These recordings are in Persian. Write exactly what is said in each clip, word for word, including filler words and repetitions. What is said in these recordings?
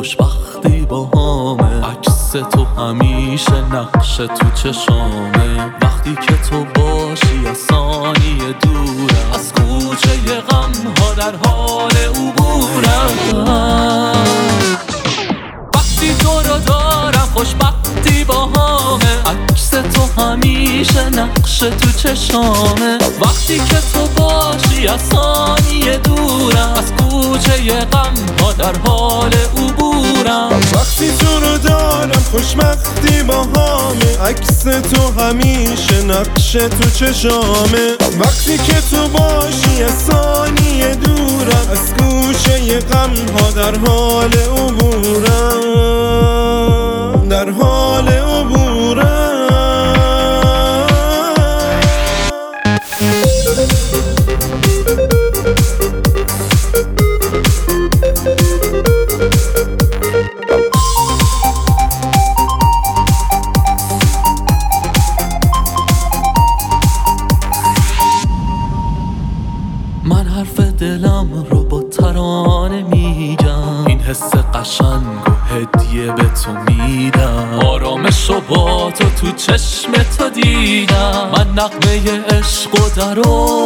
خوشبختی با همه. عکس تو همیشه نقش تو چشامه. وقتی که تو باشی از ثانیه دورم، از کوچه غم ها در حال عبورم. وقتی تو رو دارم خوشبختی با همه. عکس تو همیشه نقش تو چشامه. وقتی که تو باشی از ثانیه دورم، از کوچه غم ها در حال عبورم. وقتی تو رو دارم خوشبختی با همه. عکس تو همیشه نقش تو چشامه. وقتی که تو باشی از ثانیه دورم، از کوچه غم ها در حال عبورم، در حال عبورم. من حرف دلم رو با ترانه میگم. این حس قشنگ و هدیه به تو میدم. آرامش و با تو تو چشم تو دیدم. من نغمه عشق و درو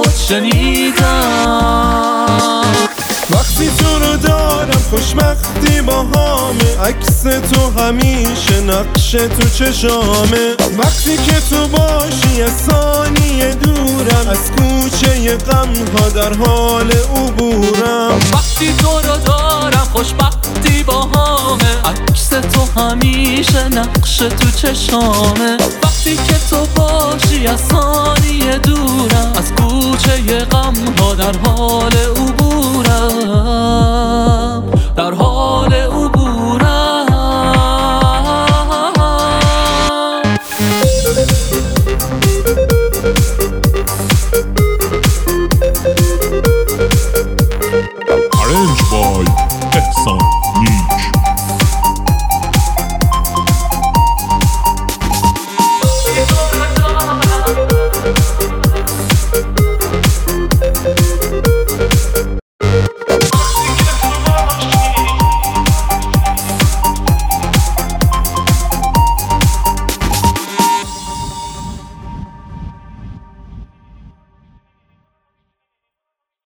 شنیدم. وقتی تو رو دارم خوشبختی با همه. عکس تو همیشه نقش تو چشامه. وقتی که تو باشی از ثانیه دورم، از کوچه غم ها در حال عبورم. وقتی تو رو دارم خوشبختی با همه. عکس تو همیشه نقش تو چشامه. وقتی که تو باشی از ثانیه دورم، از کوچه غم ها در حال